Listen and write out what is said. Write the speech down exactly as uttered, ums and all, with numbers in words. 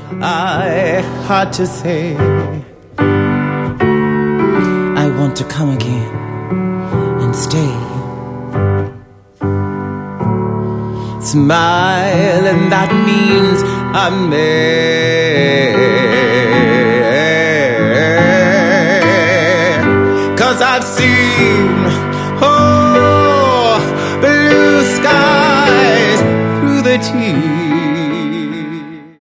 I had to say I want to come again and stay. Smile, and that means I may. 'Cause I've seen, oh, blue skies through the tears.